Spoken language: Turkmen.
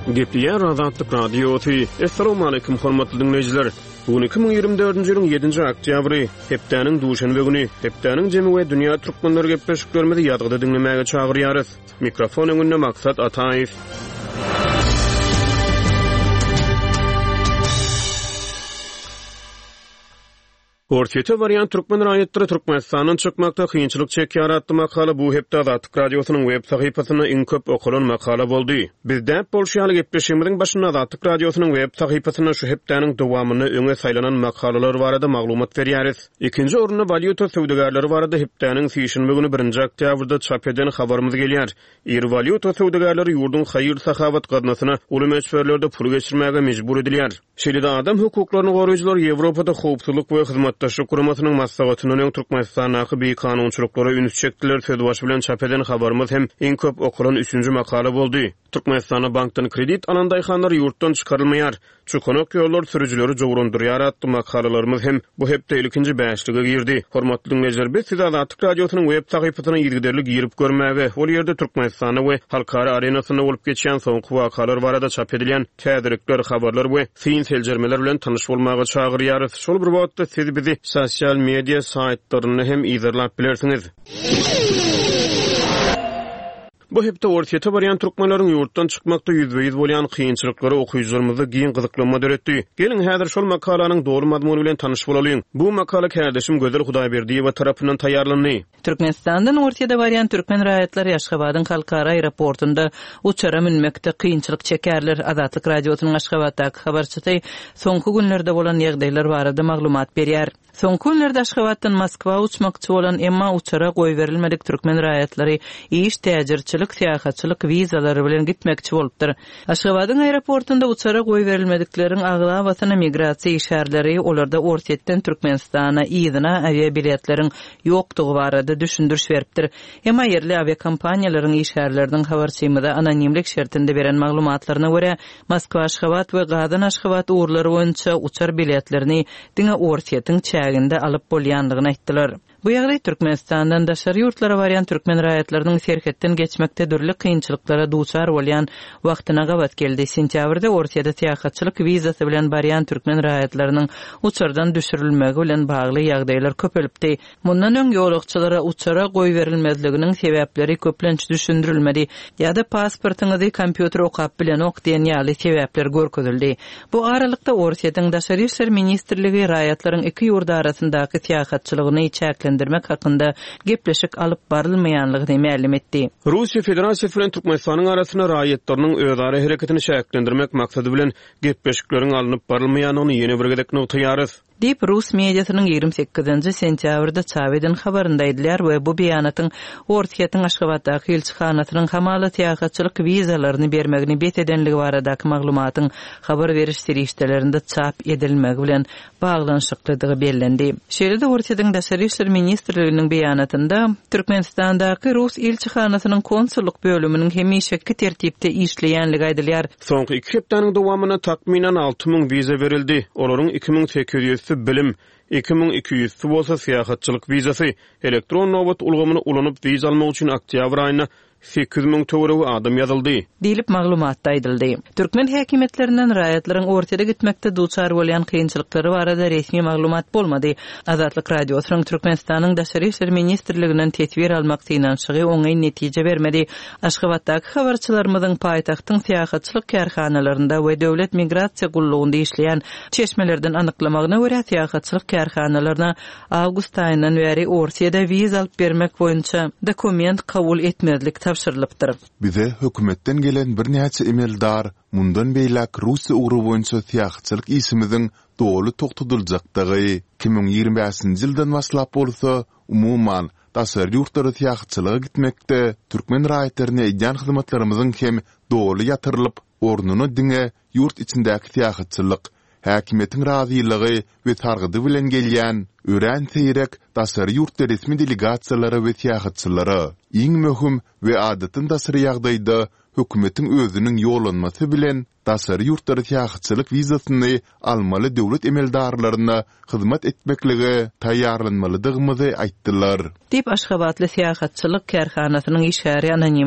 Gepleyen Azatlyk Radiosu. Assalamu alaykum hormatly dinleyijiler. Bugün 2024-nji ýylyň 7-nji oktýabry, hepdeniň duşanby güni, hepdeniň jemi we dünýä türkmenleri gepleşiklerimizi ýadgyda dinlemäge çagyrýarys. Mikrofon öňünde Maksat Ataýew. Ortiýete barýan türkmen raýatlary Türkmenistanyň çykmakda kynçylyk çekýär atly makala bu hepde Azatlyk Radiosynyň web sahypasyna iň köp okulan makala boldy. Bizde bolşýaly gepleşigimiziň başynda Azatlyk Radiosynyň web sahypasyna şu hepdeniň dowamyny öňe saýlanan makalalar barada maglumat berýäris. Ikinji orunda valyuta söwdegarlary barada hepdeniň sýşinme güni 1-nji oktýabrda çap eden habarymyz gelýär. Valyuta söwdegarlary ýurdun haýyr sahawat gadnasyna uly meçberlerde pul geçirmäge mejbur edilýär. Şeýle adam hukuklaryny goraýjylar Ýewropada howpsuzlyk we hizmetdaşlyk guramasynyň maslahatynyň Türkmenistanaky bir kanunçylyklara üns çekdiler söýdübaş bilen çap eden habarymyz hem iň köp okulan 3-nji makala boldy. Türkmenistana bankdan kredit alan daýhanlar ýurtdan çykarylmaýar. Çukonak ýollar sürüjileri jogrundurýar atly makalalarymyz hem bu hepde ilkinji bäşlige girdi. Hormatly dinleyijiler, biz size Azatlyk Radiosynyň web sahypasyna ýerderlik girip görmäge, ol ýerde Türkmenistana we halkara arenasyna bolup geçýän soňky wakalar barada çap edilen täzelikler, habarlar we seljermeler bilen tanyş bolmagy çagyrýarys. Şol bir wagtda siz bizi sosial media saytlaryny hem izlap bilersiňiz. Bu hepde ortiýete barýan türkmenleriň ýurtdan çykmakda ýüzbeýiz bolýan kynçylyklary okuýjylarymyza giň gyzyklanma döretdi. Gelin häzir şol makalanyň dogry mazmuny bilen tanyş bolalyň. Bu makala kardeşim Gözel Hudaýberdiýew tarapyndan taýýarlandy. Türkmenistandan ortiýede barýan türkmen raýatlary Aşgabatyň halkara aeroportunda uçara minmekde kynçylyk çekerler. Azatlyk Radiosynyň Aşgabatdaky habarçysy soňky günlerde bolan ýagdaýlar barada maglumat berýär. Soňky günlerde Aşgabatdan Moskwa uçmakçy bolan emma uçara goý berilmedik türkmen raýatlary iş täjirçilik, syýahatçylyk wizalary bilen gitmekçi bolupdyr. Aşgabatyň aeroportunda uçara goý berilmedikleriň aglawasyna migrasiýa işgärleri olarda ortiýetden Türkmenistana ýygyna avia biletleriň ýokdugy barada düşündürüş beripdir. Emma yerli aviakompaniýalaryň işgärleriniň habarçymyda anonimlik şertinde beren maglumatlaryna görä Moskwa, Aşgabat we Gadan Aşgabat uğurlary boýunça uçar biletlerini diňe ortiýetiň çäginde alyp bolýanlygyny aýtdylar. Bu ýagdaý Türkmenistandan daşary ýurtlara barýan türkmen raýatlarynyň serhetden geçmekde dürli kynçylyklara duçar bolýan wagtyna gabat geldi. Sentýabrda ortiýada syýahatçylyk wizasy bilen barýan türkmen raýatlarynyň uçardan düşürilmegi bilen bagly ýagdaýlar köpelipdi. Mundan öň ýolagçylara uçara goý berilmezliginiň sebäpleri köplenç düşündirilmedi. Ýa-da pasportyňyzy kompýuter okap bilen ok diýen ýaly sebäpler görkezildi. Bu aralykda ortiýatyň daşary işler ministrligi raýatlaryň iki ýurda arasyndaky syýahatçylygyny çäklendirmek hakynda gepleşik alyp barylmaýanlygyny ma'lum etdi. Russiýa Federasiýasy bilen Türkmenistanyň arasyna raýatlarynyň özara hereketini çäklendirmek maksady bilen gepleşikleriň alynyp barylmaýanyny ýene bir gedek noktaýarys. Dip Rus mediasynyň 28-nji sentýabrda çap eden habarynda aýdylýar we bu beýanatyň ortiýetiň Aşgabatdaky elçihanasynyň hamalat syýahatçylyk wizalaryny bermegini bet edenligi baradaky maglumatyň habar beriş serişdelerinde çap edilmegi bilen baglanyşyklydygy bellendi. Şeýle-de ortiýetiň daşary işler ministrliginiň beýanatynda Türkmenistandaky Rus elçihanasynyň konsulluk bölüminiň hemişeki tertipde işleýänligi aýdylýar. Soňky 2 hepdeniň dowamyna takminan 6000 wiza berildi. Olaryň 2800 bilim, 2200 bolsa syýahatçylyk wizasy, elektron nowat ulgamyny ulanyp wiza almak üçin oktýabr aýyna 8000 töwerew adam ýazyldy. Diýilip maglumatda aýdyldy. Türkmen häkimetlerinden raýatlaryň ortada gitmekde duçar bolýan kynçylyklary barada resmi maglumat bolmady. Azatlyk Radiosynyň Türkmenistanyň daşary işler ministrliginden tetbir almak synanşygy oňy netije bermedi. Aşgabatdaky habarçylarymyzyň paýtagtyň syýahatçylyk karhanalarynda we döwlet migrasiýa gullugynda işleýän çeşmelerden anyklamagyna görä syýahatçylyk karhanalaryna awgust aýyndan beri ortiýada wiza alyp bermek boýunça dokument kabul etmezlik tapşyrylypdyr. Bize hökümetden gelen bir näçe emeldar mundan beýlek Russiýa ugry boýunça syýahatçylyk işimiziň dogry toktatyljakdygy 2025-nji ýyldan başlap bolsa umuman daşary ýurtlara syýahatçylyga gitmekde türkmen raýatlaryna edýän hyzmatlarymyzyň hem dogry ýatyrylyp ornuny diňe ýurt içindäki syýahatçylyk häkimetiň razylygy we targydy bilen gelýän ören seýrek daşary ýurtda resmi delegasiýalary we syýahatçylary iň möhüm we adatyn daşary ýagdaýda hökümetiň özüniň ýolanmasy bilen daşary ýurtlara syýahatçylyk wizasyny almaly döwlet emeldarlaryna hyzmat etmekligi taýýarlanmalydygyny aýtdylar. Dip Aşgabatly syýahatçylyk karhanasynyň işgäri anonim